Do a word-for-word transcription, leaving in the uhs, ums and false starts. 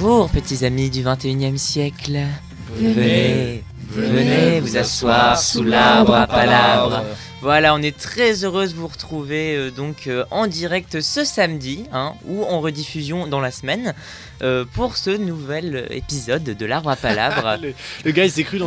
Bonjour, petits amis du vingt et unième siècle. Venez, venez vous asseoir sous l'arbre à palabres. Voilà, on est très heureux de vous retrouver euh, donc euh, en direct ce samedi, hein, ou en rediffusion dans la semaine, euh, pour ce nouvel épisode de l'arbre à palabres. le, le gars il s'est cru dans